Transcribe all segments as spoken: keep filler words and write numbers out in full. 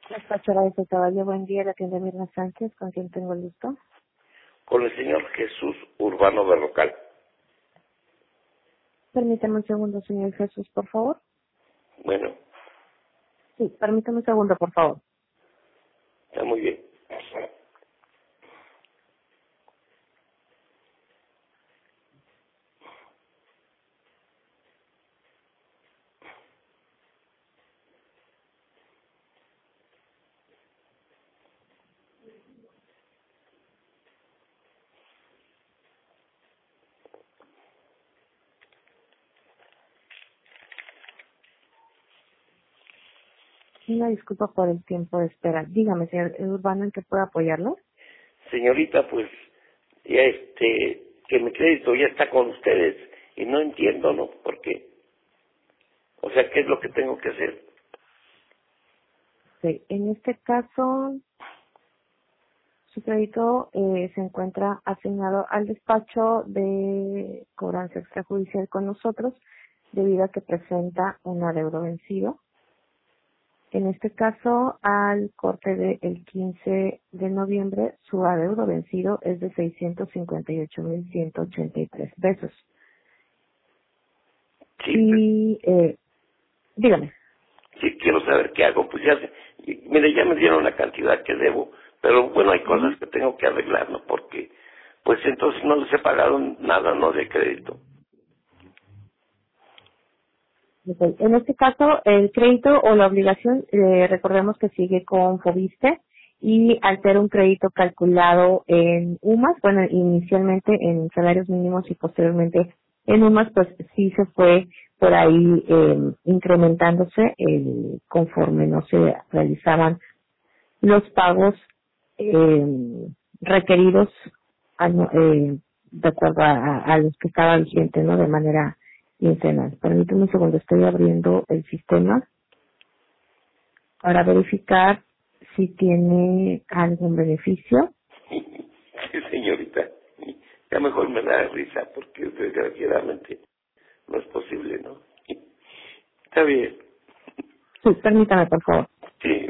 Despachera de Caballo, buen día, la tienda Mirna Sánchez, ¿con quién tengo el gusto? Con el señor Jesús Urbano Berrocal. Permítame un segundo, señor Jesús, por favor. Bueno, Sí, permítame un segundo, por favor. está muy bien. Una disculpa por el tiempo de espera. Dígame, señor Urbano, ¿en qué puedo apoyarlo? Señorita, pues, ya este, que mi crédito ya está con ustedes y no entiendo, ¿no? ¿Por qué? O sea, ¿qué es lo que tengo que hacer? Sí, en este caso, su crédito eh, se encuentra asignado al despacho de cobranza extrajudicial con nosotros, debido a que presenta un adeudo vencido. En este caso, al corte del quince de noviembre, su adeudo vencido es de seiscientos cincuenta y ocho mil ciento ochenta y tres pesos. Sí, pues, Y, eh, dígame. sí quiero saber qué hago. Pues ya sé, y, mire, ya me dieron la cantidad que debo, pero bueno, hay Ujú. cosas que tengo que arreglar, ¿no? Porque, pues entonces no les he pagado nada, ¿no? De crédito. Ok. En este caso, el crédito o la obligación, eh, recordemos que sigue con Fobiste, y al ser un crédito calculado en UMAS, bueno, inicialmente en salarios mínimos y posteriormente en UMAS, pues sí se fue por ahí eh, incrementándose el, conforme no se realizaban los pagos eh, requeridos año- eh, de acuerdo a, a- a los que estaban vigentes, ¿no? De manera quincenal. Permíteme un segundo, estoy abriendo el sistema para verificar si tiene algún beneficio. Sí, señorita. Ya mejor me da risa porque desgraciadamente no es posible, ¿no? Está bien. Sí, permítame, por favor. Sí.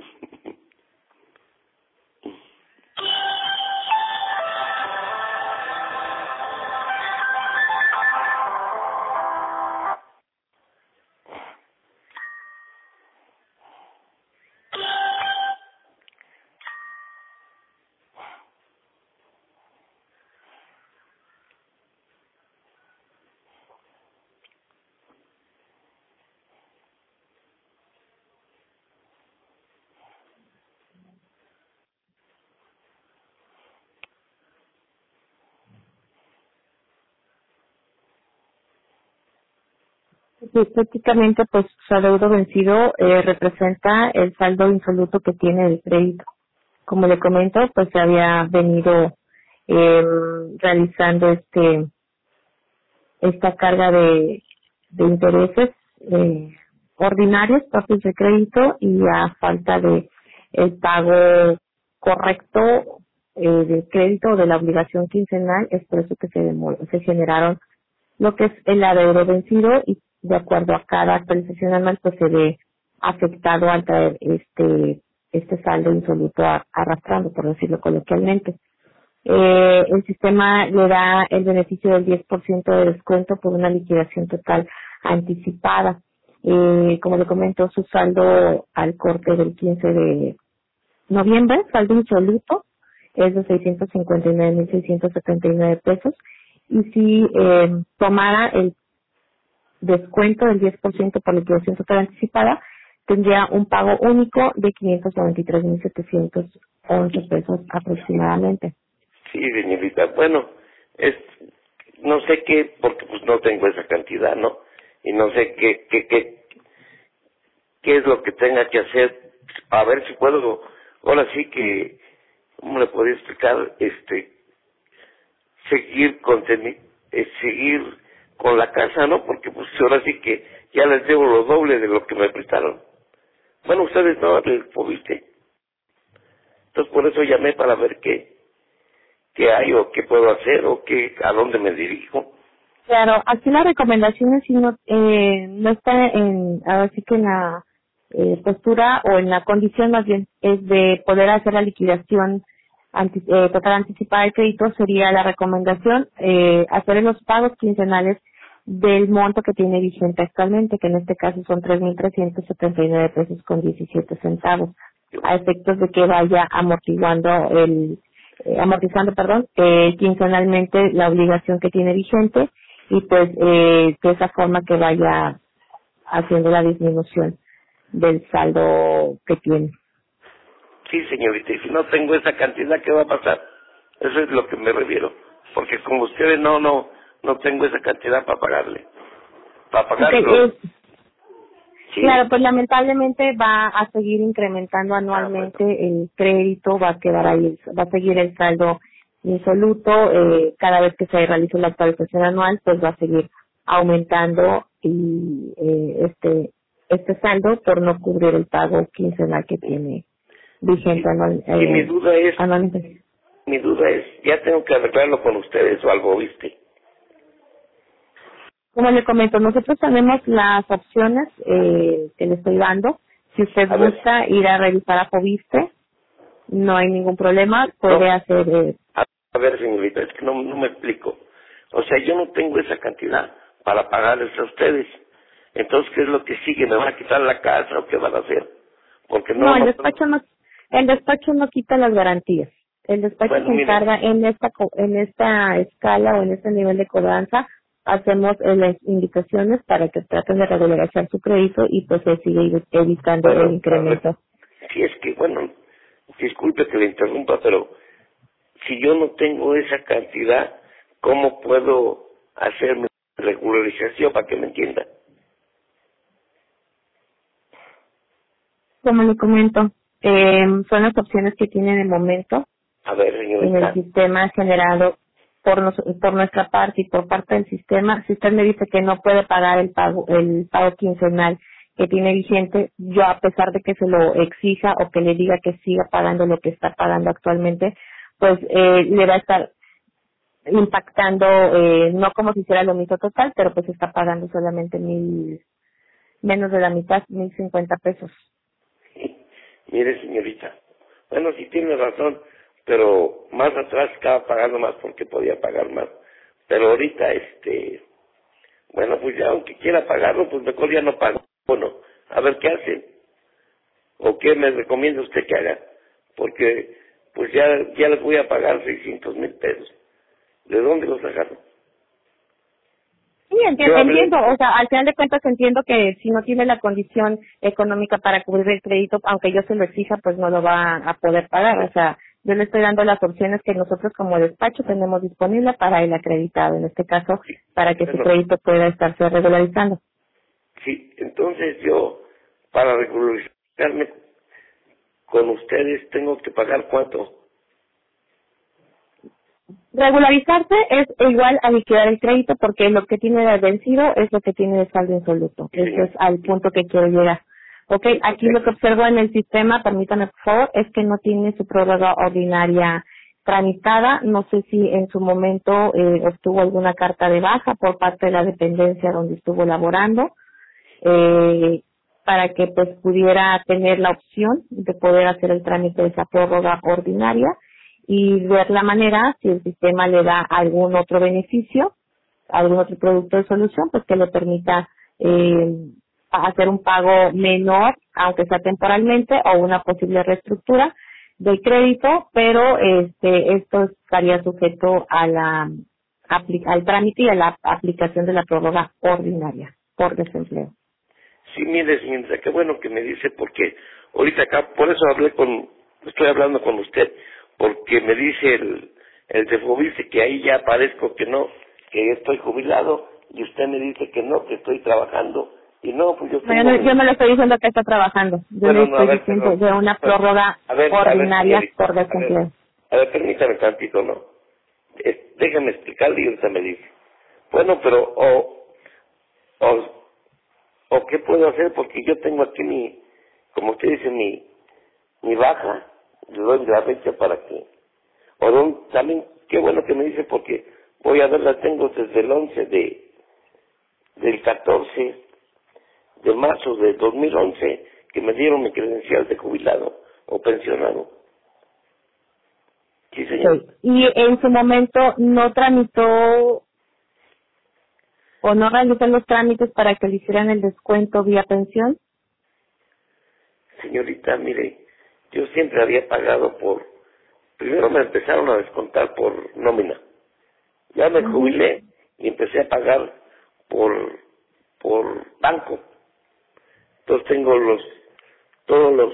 Sí, prácticamente, pues, su adeudo vencido eh, representa el saldo insoluto que tiene el crédito. Como le comento, pues se había venido eh, realizando este esta carga de, de intereses eh, ordinarios propios de crédito, y a falta de el pago correcto eh, del crédito o de la obligación quincenal, es por eso que se, demo- se generaron lo que es el adeudo vencido, y de acuerdo a cada actualización anual pues se ve afectado al traer este este saldo insoluto a- arrastrando, por decirlo coloquialmente. Eh, el sistema le da el beneficio del diez por ciento de descuento por una liquidación total anticipada. Eh, como le comento, su saldo al corte del quince de noviembre, saldo insoluto, es de seiscientos cincuenta y nueve mil seiscientos setenta y nueve pesos. Y si eh, tomara el descuento del diez por ciento por liquidación total anticipada, tendría un pago único de quinientos noventa y tres mil setecientos once pesos aproximadamente. Sí, señorita. Bueno, es, no sé qué, porque pues no tengo esa cantidad, ¿no? Y no sé qué, qué, qué, qué es lo que tenga que hacer. A ver si puedo, ahora sí que, ¿cómo le podría explicar? Este, seguir con, teni- eh, seguir con la casa, ¿no? Porque pues ahora sí que ya les debo lo doble de lo que me prestaron. Bueno, ustedes no les pudiste. Entonces por eso llamé para ver qué, qué hay o qué puedo hacer o qué, a dónde me dirijo. Claro, aquí la recomendación es si no, eh, no está en, ahora sí que en la eh, postura o en la condición más bien es de poder hacer la liquidación anti, eh, total anticipada de crédito, sería la recomendación eh, hacer los pagos quincenales del monto que tiene vigente actualmente, que en este caso son tres mil trescientos setenta y nueve pesos con diecisiete centavos, a efectos de que vaya amortiguando el eh, amortizando, perdón, eh, quincenalmente la obligación que tiene vigente y pues eh, de esa forma que vaya haciendo la disminución del saldo que tiene. Sí, señorita, y si no tengo esa cantidad, ¿qué va a pasar? Eso es lo que me refiero. Porque como ustedes no, no, no tengo esa cantidad para pagarle. Para pagarlo. Okay, eh, sí. Claro, pues lamentablemente va a seguir incrementando anualmente ah, bueno. El crédito, va a quedar ahí, va a seguir el saldo insoluto, eh, cada vez que se realice la actualización anual, pues va a seguir aumentando y eh, este este saldo por no cubrir el pago quincenal que tiene vigente anual. Eh, y mi duda es, anualmente. mi duda es, ya tengo que arreglarlo con ustedes o algo, ¿viste? Como le comento, nosotros tenemos las opciones eh, que le estoy dando. Si usted a gusta ver. ir a revisar a Fobiste, no hay ningún problema, puede no. hacer... Eh, a ver, señorita, es que no, no me explico. O sea, yo no tengo esa cantidad para pagarles a ustedes. Entonces, ¿qué es lo que sigue? ¿Me van a quitar la casa o qué van a hacer? Porque no... no, el no despacho no, el despacho no quita las garantías. El despacho bueno, se encarga en esta co- en esta escala o en este nivel de cobranza. Hacemos eh, las indicaciones para que traten de regularizar su crédito y pues se sigue evitando bueno, el incremento. Si es que, bueno, disculpe que le interrumpa, pero si yo no tengo esa cantidad, ¿cómo puedo hacer mi regularización para que me entienda? Como le comento, eh, son las opciones que tiene de momento A ver, señorita. en el sistema generado por, nos, por nuestra parte y por parte del sistema. Si usted me dice que no puede pagar el pago el pago quincenal que tiene vigente, yo a pesar de que se lo exija o que le diga que siga pagando lo que está pagando actualmente, pues eh, le va a estar impactando, eh, no como si hiciera lo mismo total, pero pues está pagando solamente mil, menos de la mitad, mil cincuenta pesos. Mire, señorita, bueno, sí tiene razón, pero más atrás estaba pagando más porque podía pagar más. Pero ahorita, este, bueno, pues ya aunque quiera pagarlo, pues mejor ya no pago. Bueno, a ver qué hace. ¿O qué me recomienda usted que haga? Porque, pues ya, ya les voy a pagar seiscientos mil pesos. ¿De dónde los agarro? Sí, entiendo, entiendo, o sea, al final de cuentas entiendo que si no tiene la condición económica para cubrir el crédito, aunque yo se lo exija, pues no lo va a poder pagar, o sea, yo le estoy dando las opciones que nosotros como despacho tenemos disponible para el acreditado, en este caso, para que bueno, su crédito pueda estarse regularizando. Sí, entonces yo, para regularizarme con ustedes, tengo que pagar cuánto. Regularizarse es igual a liquidar el crédito porque lo que tiene de vencido es lo que tiene de saldo insoluto. Sí, Ese es al punto que quiero llegar. Ok, aquí lo que observo en el sistema, permítame por favor, es que no tiene su prórroga ordinaria tramitada. No sé si en su momento eh, obtuvo alguna carta de baja por parte de la dependencia donde estuvo laborando, eh, para que pues pudiera tener la opción de poder hacer el trámite de esa prórroga ordinaria y ver la manera si el sistema le da algún otro beneficio, algún otro producto de solución, pues que le permita eh, hacer un pago menor, aunque sea temporalmente, o una posible reestructura del crédito, pero este esto estaría sujeto a la apli- al trámite y a la aplicación de la prórroga ordinaria por desempleo. Sí, mire, señorita, qué bueno que me dice, porque ahorita acá, por eso hablé con, estoy hablando con usted, porque me dice el, el de Fobiste que ahí ya parezco que no, que estoy jubilado, y usted me dice que no, que estoy trabajando, y no, pues yo tengo... No, yo, no, yo no le estoy diciendo que está trabajando, yo bueno, le no, estoy a ver, diciendo perdón, de una prórroga a ver, ordinaria a ver, por a desempleo. ver, a ver, permítame tantito, ¿no? Eh, déjame explicarle y ahorita me dice. Bueno, pero, o, o, o qué puedo hacer, porque yo tengo aquí mi, como usted dice, mi, mi baja, le doy la fecha para que, o don- también, qué bueno que me dice, porque voy a verla, tengo desde el once de, del catorce de marzo de dos mil once, que me dieron mi credencial de jubilado o pensionado. Sí, señor. Sí. Y en su momento no tramitó o no realizó los trámites para que le hicieran el descuento vía pensión. Señorita, mire, yo siempre había pagado por... Primero me empezaron a descontar por nómina. Ya me jubilé y empecé a pagar por por banco. Entonces tengo los... Todos los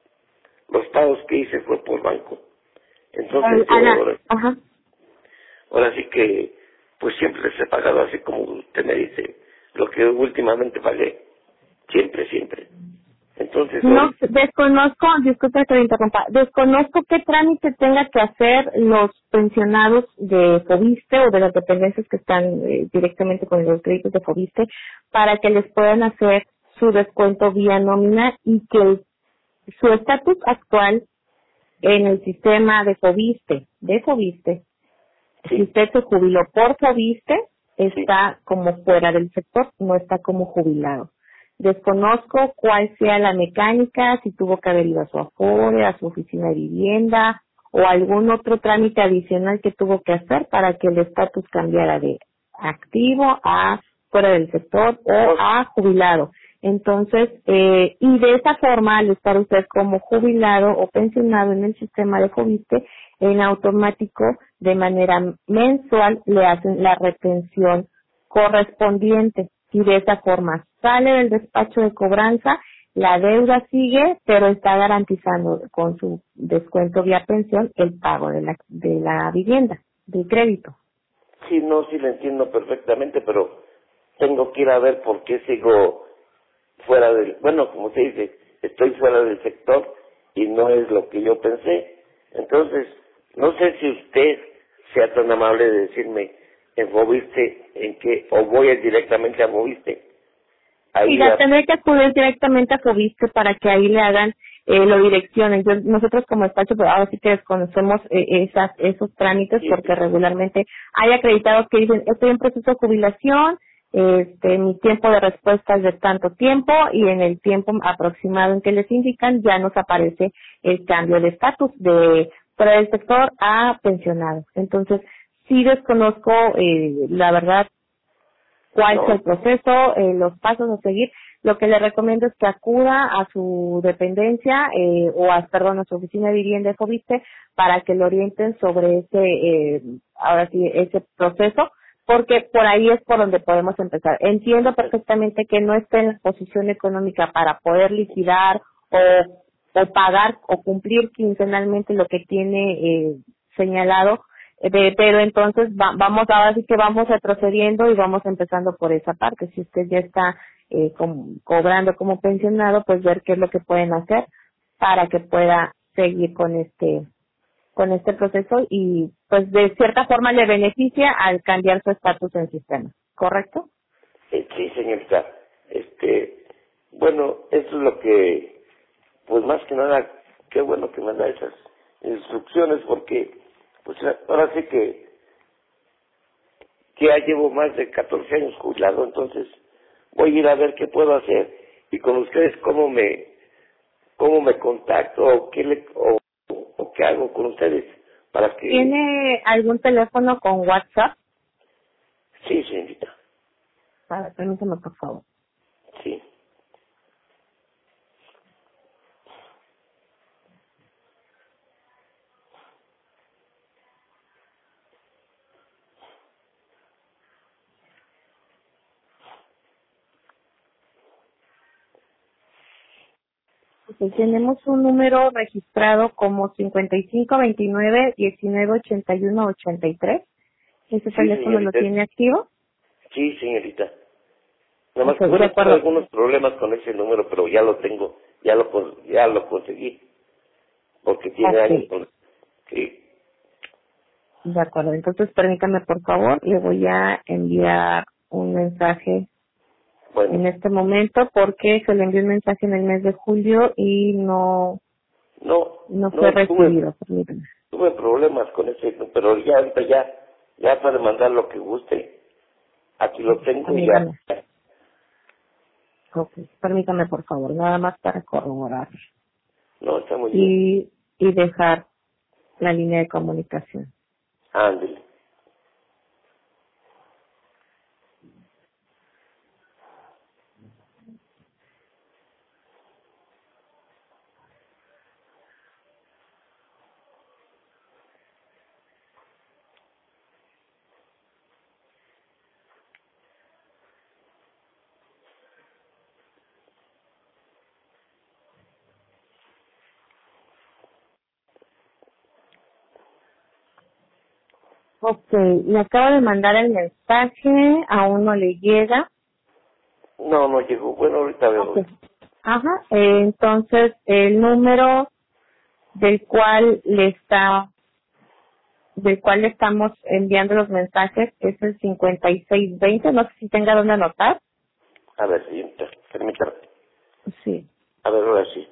los pagos que hice fue por banco. Entonces yo Ana, ahora, ajá. ahora sí que pues siempre les he pagado así como usted me dice, lo que últimamente pagué. Siempre, siempre. Entonces, No, ahorita, desconozco, disculpe que lo interrumpa, desconozco qué trámite tenga que hacer los pensionados de Fobiste o de las dependencias que están eh, directamente con los créditos de Fobiste para que les puedan hacer su descuento vía nómina y que el- su estatus actual en el sistema de Fobiste, de Fobiste, si sí, usted se jubiló por Fobiste, sí, está como fuera del sector, no está como jubilado. Desconozco cuál sea la mecánica, si tuvo que haber ido a su Afore, a su oficina de vivienda o algún otro trámite adicional que tuvo que hacer para que el estatus cambiara de activo a fuera del sector o pues, a jubilado. Entonces, eh, y de esa forma, al estar usted como jubilado o pensionado en el sistema de Fobiste, en automático, de manera mensual, le hacen la retención correspondiente y de esa forma sale del despacho de cobranza, la deuda sigue, pero está garantizando con su descuento vía pensión el pago de la, de la vivienda, del crédito. sí, no, sí lo entiendo perfectamente, pero tengo que ir a ver por qué sigo fuera del, bueno, como se dice, estoy fuera del sector y no es lo que yo pensé. Entonces, no sé si usted sea tan amable de decirme en Fobiste en qué, o voy a ir directamente a Fobiste. Y Ahí la a, tendré que acudir directamente a Fobiste para que ahí le hagan, eh, lo direccionen. Yo- nosotros como despacho, pues ahora sí que desconocemos eh, esas, esos trámites sí, porque regularmente hay acreditados que dicen, estoy en proceso de jubilación, este, mi tiempo de respuesta es de tanto tiempo y en el tiempo aproximado en que les indican ya nos aparece el cambio de estatus de fuera del sector a pensionado. Entonces, sí desconozco, eh, la verdad, cuál es el no, proceso, eh, los pasos a seguir. Lo que le recomiendo es que acuda a su dependencia eh, o a, perdón, a su oficina de vivienda de Fobiste para que lo orienten sobre ese, eh, ahora sí, ese proceso, porque por ahí es por donde podemos empezar. Entiendo perfectamente que no esté en la posición económica para poder liquidar o, o pagar o cumplir quincenalmente lo que tiene eh, señalado, eh, de- pero entonces va- vamos ahora sí que vamos retrocediendo y vamos empezando por esa parte. Si usted ya está eh, com- cobrando como pensionado, pues ver qué es lo que pueden hacer para que pueda seguir con este con este proceso y pues de cierta forma le beneficia al cambiar su estatus en sistema, ¿correcto? eh, sí, señorita. Este, bueno, eso es lo que, pues más que nada, qué bueno que me da esas instrucciones porque, pues ahora sí que, que ya llevo más de catorce años jubilado, entonces voy a ir a ver qué puedo hacer y con ustedes cómo me, cómo me contacto o qué le, o, o qué hago con ustedes para que, ¿Tiene algún teléfono con WhatsApp? sí, señorita, A ver, permítame por favor. sí. Pues tenemos un número registrado como cincuenta y cinco veintinueve diecinueve ochenta y uno ochenta y tres. ¿Ese Sí, teléfono lo señorita, tiene activo? sí, señorita. Nada más Ok, que de bueno, tuve acuerdo. algunos problemas con ese número, pero ya lo tengo, ya lo con- ya lo conseguí, porque tiene Ok, años con sí, de acuerdo. Entonces permítame por favor, le voy a enviar un mensaje bueno, en este momento porque se le envió un mensaje en el mes de julio y no no, no fue no tuve, recibido. Permítame. tuve problemas con ese, pero ya ahorita ya, ya puede mandar lo que guste, aquí lo tengo y ya, Permítame. Ok, permítame por favor, nada más para corroborar No, está muy bien. y, y dejar la línea de comunicación. Ándale. Ok, me acabo de mandar el mensaje, aún no le llega. No, no llegó. Bueno, ahorita veo. Ok. Ajá, eh, entonces el número del cual le está, del cual le estamos enviando los mensajes es el cincuenta y seis veinte, no sé si tenga dónde anotar. A ver, señorita, permítame. Sí, A ver, ahora sí.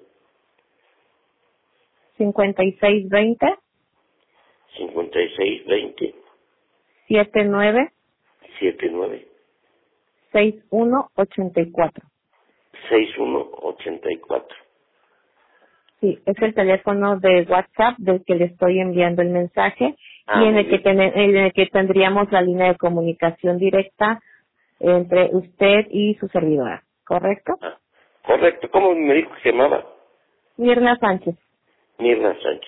cincuenta y seis veinte, cincuenta y seis veinte, setenta y nueve, setenta y nueve, sesenta y uno ochenta y cuatro. sesenta y uno ochenta y cuatro. Sí, es el teléfono de WhatsApp del que le estoy enviando el mensaje Ah, y en muy el que bien. ten- en el que tendríamos la línea de comunicación directa entre usted y su servidora, ¿correcto? Ah, correcto. ¿Cómo me dijo que se llamaba? Mirna Sánchez. Mirna Sánchez.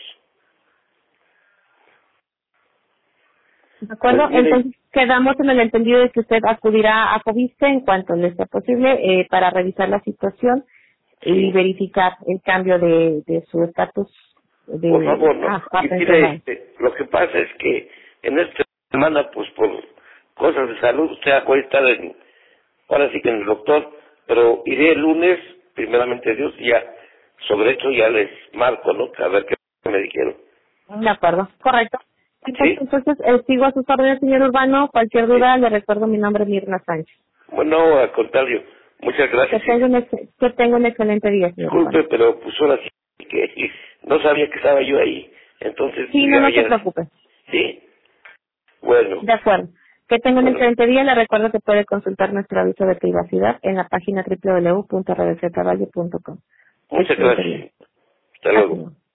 ¿De Pues acuerdo? mire, Entonces quedamos en el entendido de que usted acudirá a Coviste en cuanto le sea posible eh, para revisar la situación y sí, verificar el cambio de, de su estatus por de favor, ¿no? ah, a Y mire, pensionado. este, lo que pasa es que en esta semana, pues por cosas de salud, usted acaba de estar en, ahora sí que en el doctor, pero iré el lunes, primeramente Dios, y ya, sobre esto ya les marco, ¿no? A ver qué me dijeron. De acuerdo, correcto. Entonces, ¿Sí? entonces eh, sigo a sus órdenes, señor Urbano. Cualquier Sí. duda, le recuerdo mi nombre, Mirna Sánchez. Bueno, al contrario, muchas Que gracias. tenga un, ex- que tenga un excelente día, señor Disculpe, Urbano. pero pues ahora sí que no sabía que estaba yo ahí. Entonces, Sí, pues no, ya, no se ya, preocupe. ¿sí? Bueno, De acuerdo. Que tenga un bueno, excelente día. Le recuerdo que puede consultar nuestro aviso de privacidad en la página doble u doble u doble u punto r d z valle punto com. muchas Excelente día. gracias. Hasta Hasta luego. luego.